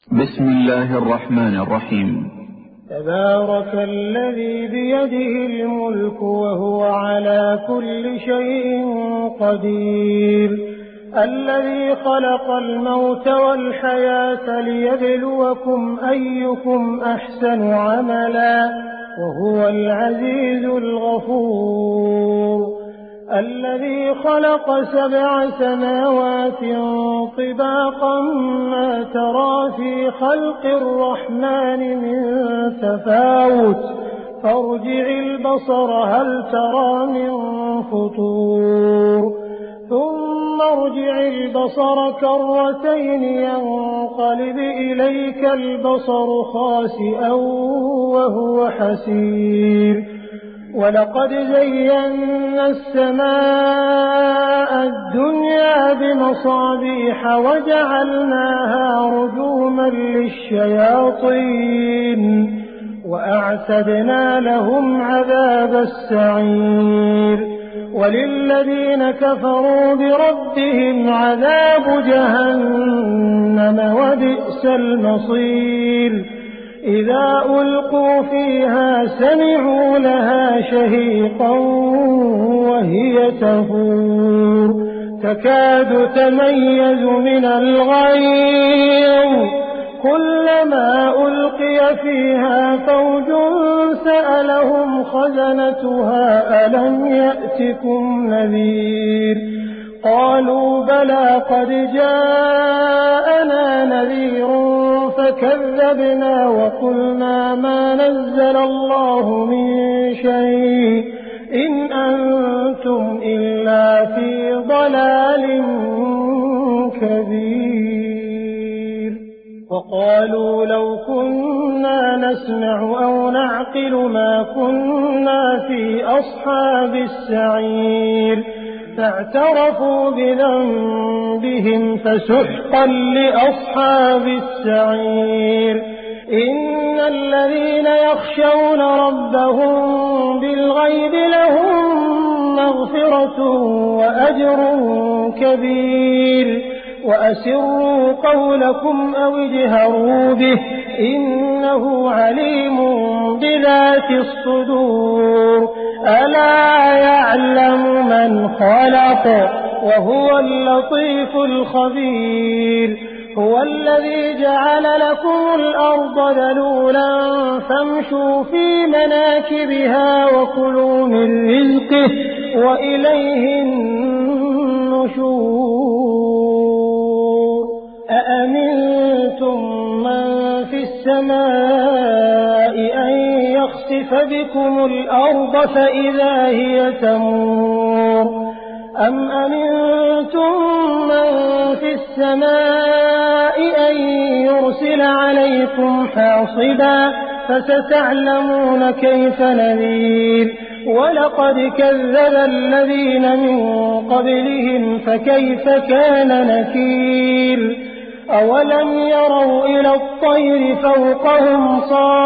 بسم الله الرحمن الرحيم. تبارك الذي بيده الملك وهو على كل شيء قدير، الذي خلق الموت والحياة ليبلوكم أيكم أحسن عملا وهو العزيز الغفور، الذي خلق 7 سماوات طباقا ما ترى في خلق الرحمن من تفاوت، فارجع البصر هل ترى من فطور، ثم ارجع البصر كرتين ينقلب إليك البصر خاسئا وهو حسير، ولقد زينا السماء الدنيا بمصابيح وجعلناها رجوما للشياطين وأعتدنا لهم عذاب السعير، وللذين كفروا بربهم عذاب جهنم وبئس المصير، إذا ألقوا فيها سمعوا لها شهيقا وهي تفور تكاد تميز من الغيظ، كلما ألقي فيها فوج سألهم خزنتها ألم يأتكم نذير، قالوا بلى قد جاءنا نذير فكذبنا وقلنا ما نزل الله من شيء إن أنتم إلا في ضلال كبير، وقالوا لو كنا نسمع أو نعقل ما كنا في أصحاب السعير، فاعترفوا بذنبهم فسحقا لأصحاب السعير، إن الذين يخشون ربهم بالغيب لهم مغفرة وأجر كبير، وأسروا قولكم أو اجهروا به إنه عليم بذات الصدور، ألا يعلم من خلق وهو اللطيف الخبير، هو الذي جعل لكم الأرض ذلولا فامشوا في مناكبها وكلوا من رزقه وإليه النشور، أأمنتم من في السماء أن يخسف بكم الأرض فإذا هي تمور، أم أمنتم من في السماء أن يرسل عليكم حاصبا فستعلمون كيف نذير، ولقد كذب الذين من قبلهم فكيف كان نكير، أولم يروا إلى الطير فوقهم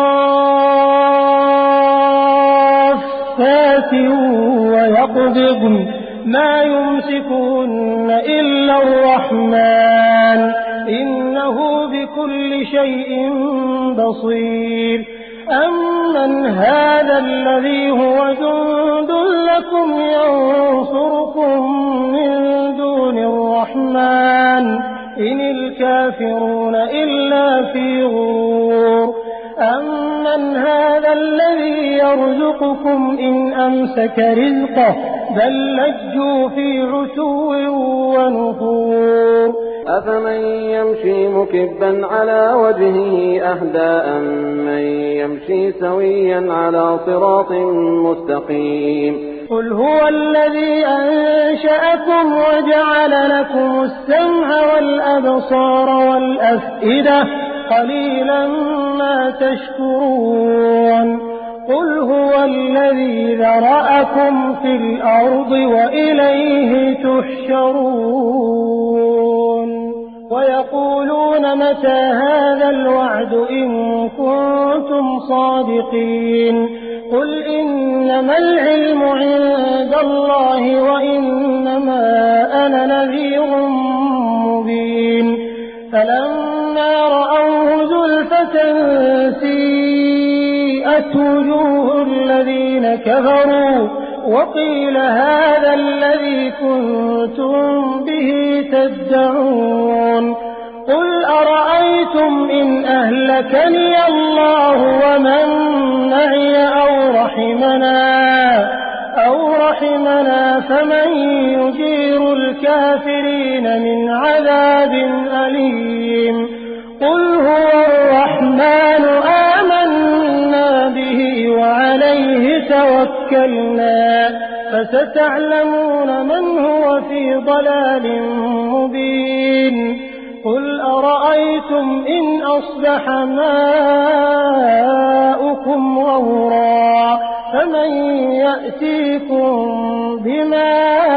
صافات ويقبضن ما يمسكون إلا الرحمن إنه بكل شيء بصير، أمن هذا الذي هو جند لكم ينصركم من دون الرحمن إن الكافرون إلا في غرور، أمن هذا الذي يرزقكم إن أمسك رزقه بل لجوا في عتو ونفور، أفمن يمشي مكبا على وجهه أهدى أمن يمشي سويا على صراط مستقيم، قل هو الذي أنشأكم وجعل لكم السمع والأبصار والأفئدة قليلا ما تشكرون، قل هو الذي ذرأكم في الأرض وإليه تحشرون، ويقولون متى هذا الوعد إن كنتم صادقين، قل إنما العلم عند الله وإنما أنا نذير مبين، فلما رأوه سيئت وجوه الذين كفروا وقيل هذا الذي كنتم به تدعون قل أرأيتم إن أهلكني الله ومن معي أو رحمنا فمن يجير الكافرين من عذاب أليم قل هو الرحمن آمنا به وعليه توكلنا فستعلمون من هو في ضلال مبين قل أرأيتم إن أصبح ماؤكم غورا فمن يأتيكم بماء